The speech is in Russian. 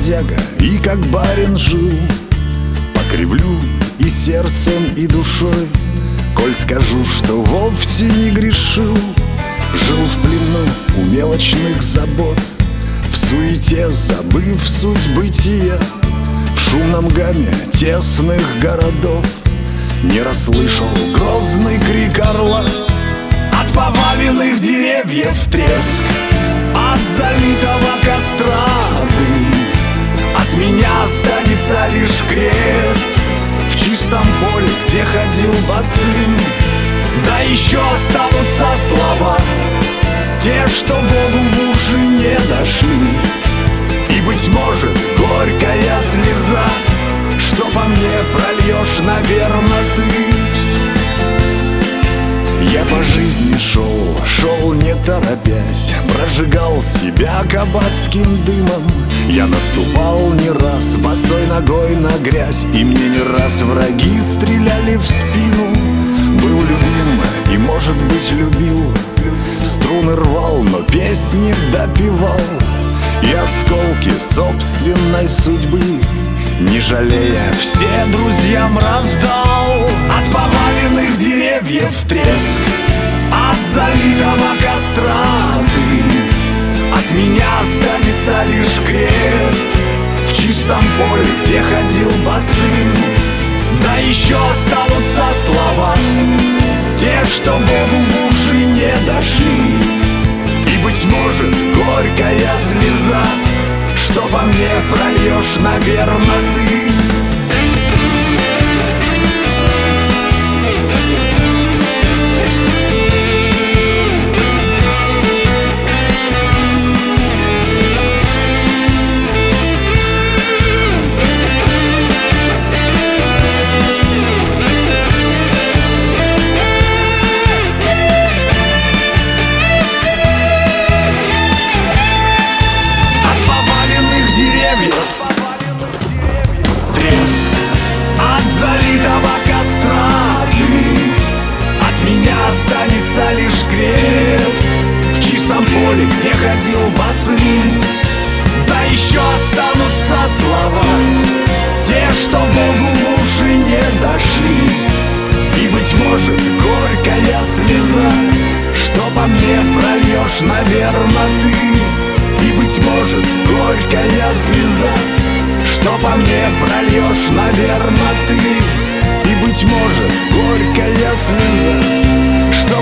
бродяга и как барин жил. Покривлю и сердцем, и душой, коль скажу, что вовсе не грешил. Жил в плену у мелочных забот, в суете забыв суть бытия. В шумном гамме тесных городов не расслышал грозный крик орла. От поваленных деревьев треск, от залитого костра дым. От меня останется лишь крест в чистом поле, где ходил босым. Да еще останутся слова, те, что Богу в уши не дошли. И, быть может, горькая слеза, что по мне прольешь, наверно, ты. Я по жизни шел не торопясь, прожигал себя кабацким дымом. Я наступал не раз босой ногой на грязь, и мне не раз враги стреляли в спину. Был любим и, может быть, любил, струны рвал, но песни допевал. И осколки собственной судьбы, не жалея, все друзьям раздал. От поваленных деревьев треск, от залитого костра дым. От меня останется лишь крест в чистом поле, где ходил босым. Да еще останутся слова, те, что Богу в уши не дошли. И, быть может, горькая слеза, что по мне прольешь, наверно, ты. Останется лишь крест в чистом поле, где ходил босым. Да еще останутся слова, те, что Богу в уши не дошли. И, быть может, горькая слеза, что по мне прольешь, наверно, ты. И, быть может, горькая слеза, что по мне прольешь, наверно, ты. И, быть может, горькая слеза, что